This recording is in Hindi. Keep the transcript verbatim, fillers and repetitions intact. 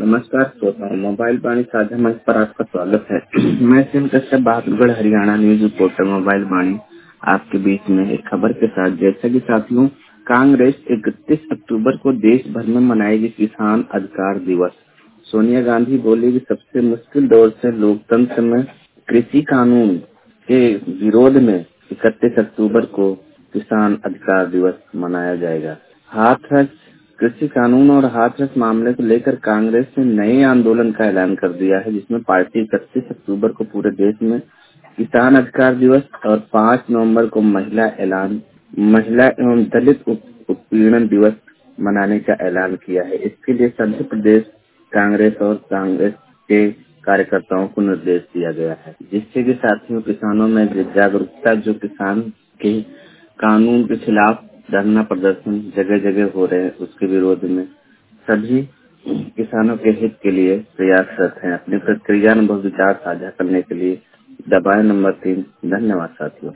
नमस्कार श्रोताओं, मोबाइल वाणी साझा मंच पर आपका स्वागत है। मैं Singh Kashyap, Bahadurgarh Haryana news reporter mobile Vani आपके बीच में एक खबर के साथ। जैसा कि साथियों, कांग्रेस इकतीस अक्टूबर को देश भर में मनाएगी किसान अधिकार दिवस। सोनिया गांधी बोली कि सबसे मुश्किल दौर से लोकतंत्र में कृषि कानून के विरोध में इकतीस अक्टूबर को किसान अधिकार दिवस मनाया जाएगा। हाथरस कृषि कानून और हाथरस मामले को लेकर कांग्रेस ने नए आंदोलन का ऐलान कर दिया है, जिसमें पार्टी इकतीस अक्टूबर को पूरे देश में किसान अधिकार दिवस और पाँच नवंबर को महिला ऐलान महिला एवं दलित उप- उत्पीड़न दिवस मनाने का ऐलान किया है। इसके लिए सभी प्रदेश कांग्रेस और कांग्रेस के कार्यकर्ताओं को निर्देश दिया गया है, जिससे कि साथियों किसानों में जागरूकता, जो किसान के कानून के खिलाफ धरना प्रदर्शन जगह जगह हो रहे हैं, उसके विरोध में सभी किसानों के हित के लिए प्रयासरत हैं। अपनी प्रतिक्रिया अनुभव विचार साझा करने के लिए दबाएं नंबर तीन। धन्यवाद साथियों।